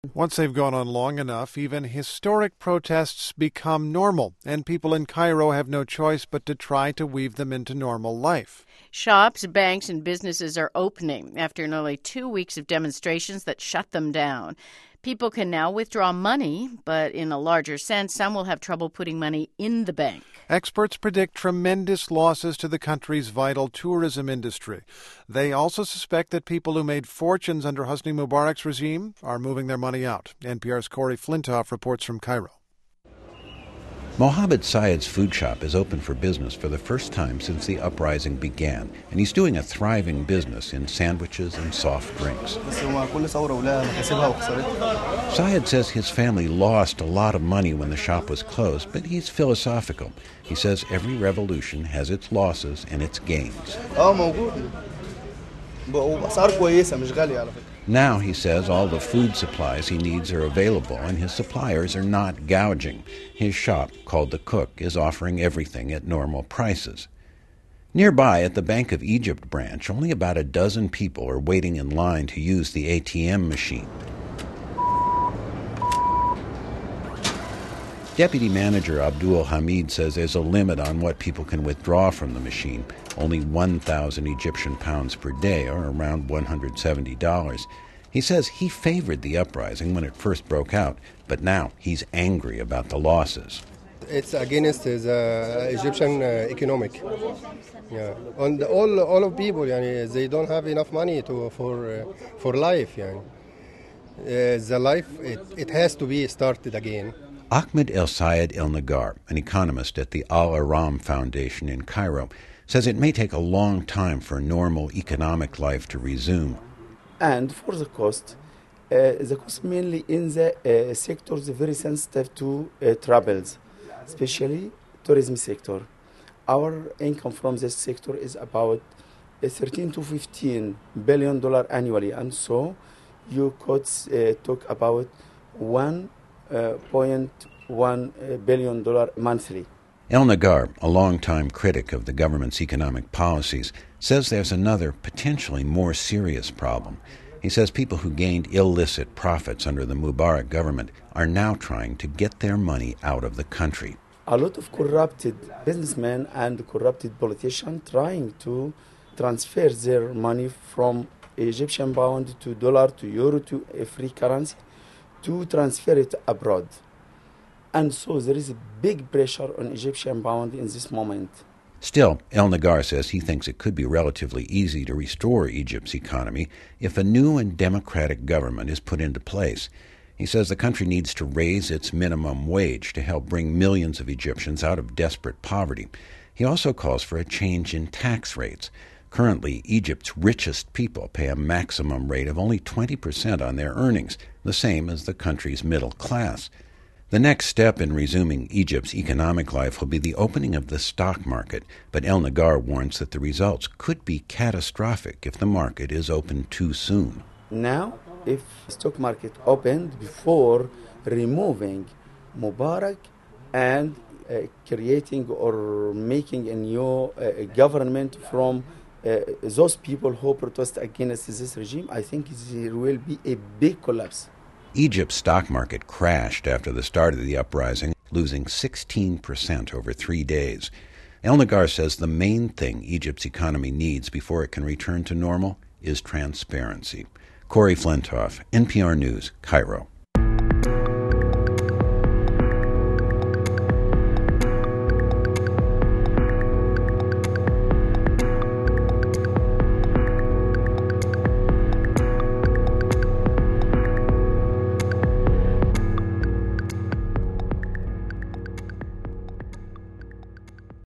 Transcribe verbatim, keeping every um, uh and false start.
Once they've gone on long enough, even historic protests become normal, and people in Cairo have no choice but to try to weave them into normal life. Shops, banks, and businesses are opening after nearly two weeks of demonstrations that shut them down. People can now withdraw money, but in a larger sense, some will have trouble putting money in the bank. Experts predict tremendous losses to the country's vital tourism industry. They also suspect that people who made fortunes under Hosni Mubarak's regime are moving their money out. N P R's Corey Flintoff reports from Cairo. Mohammed Sayed's food shop is open for business for the first time since the uprising began, and he's doing a thriving business in sandwiches and soft drinks. Sayed says his family lost a lot of money when the shop was closed, but he's philosophical. He says every revolution has its losses and its gains. Now, he says, all the food supplies he needs are available and his suppliers are not gouging. His shop, called The Cook, is offering everything at normal prices. Nearby, at the Bank of Egypt branch, only about a dozen people are waiting in line to use the A T M machine. Deputy Manager Abdul Hamid says there's a limit on what people can withdraw from the machine, only one thousand Egyptian pounds per day, or around one hundred seventy dollars. He says he favored the uprising when it first broke out, but now he's angry about the losses. It's against the Egyptian uh, economic. Yeah. And all all of people, yani, they don't have enough money to for uh, for life. Yani. Uh, the life it, it has to be started again. Ahmed El Sayed El Nagar, an economist at the Al Aram Foundation in Cairo, says it may take a long time for normal economic life to resume. And for the cost, uh, the cost mainly in the uh, sectors very sensitive to uh, travels, especially tourism sector. Our income from this sector is about uh, thirteen to fifteen billion dollar annually, and so you could uh, talk about one point one billion dollars monthly. El Nagar, a longtime critic of the government's economic policies, says there's another, potentially more serious problem. He says people who gained illicit profits under the Mubarak government are now trying to get their money out of the country. A lot of corrupted businessmen and corrupted politicians trying to transfer their money from Egyptian pound to dollar to euro to a free currency to transfer it abroad. And so there is a big pressure on Egyptian pound in this moment. Still, El Nagar says he thinks it could be relatively easy to restore Egypt's economy if a new and democratic government is put into place. He says the country needs to raise its minimum wage to help bring millions of Egyptians out of desperate poverty. He also calls for a change in tax rates. Currently, Egypt's richest people pay a maximum rate of only twenty percent on their earnings, the same as the country's middle class. The next step in resuming Egypt's economic life will be the opening of the stock market, but El Nagar warns that the results could be catastrophic if the market is opened too soon. Now, if the stock market opened before removing Mubarak and uh, creating or making a new uh, government from uh, those people who protest against this regime, I think there will be a big collapse. Egypt's stock market crashed after the start of the uprising, losing sixteen percent over three days. El Nagar says the main thing Egypt's economy needs before it can return to normal is transparency. Corey Flintoff, N P R News, Cairo.